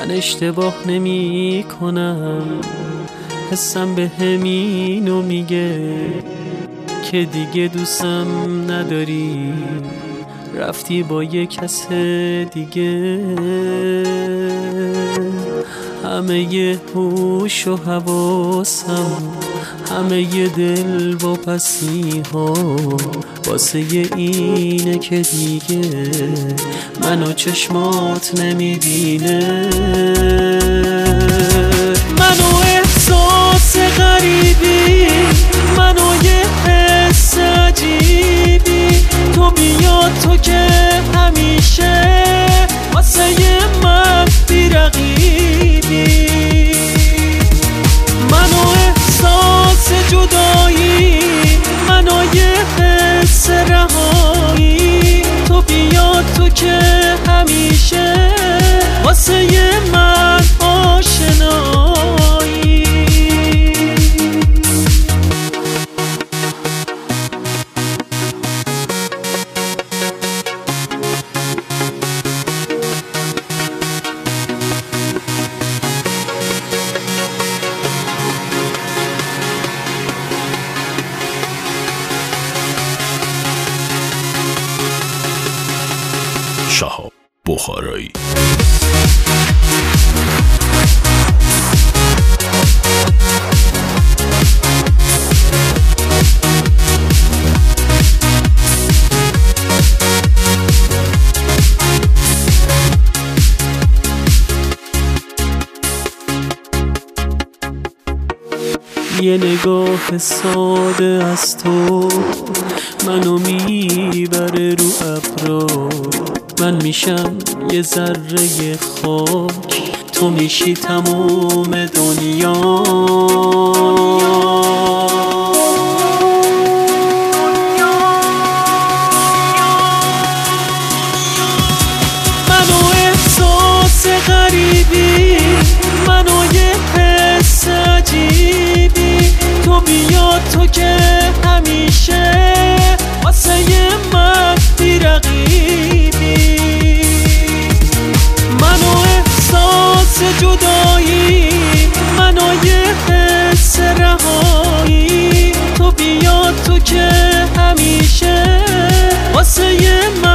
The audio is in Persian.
من اشتباه نمی کنم، حسم به همینو میگه که دیگه دوستم نداری، رفتی با یه کس دیگه. همه ی هوش و حواسم، همه ی دل و پسی ها واسه اینه که دیگه منو چشمات نمیبینه. منو احساس غریبی، منو یه حس عجیبی، تو بیاد تو که همیشه واسه من بی‌رقیبی. منو احساس جدایی، منو یه حس رهایی، تو بیاد تو که همیشه واسه من آشنایی. شهاب بخارایی. یه نگاه ساده از تو منو میبره رو ابرا، من میشم یه ذره خاک، تو میشی تموم دنیا. منو احساس غریبی، منو یه حس عجیبی، تو بیاد تو که همیشه واسه من بی‌رقیبی. منو احساس جدایی، منو یه حس رهایی، تو بیاد تو که همیشه واسه من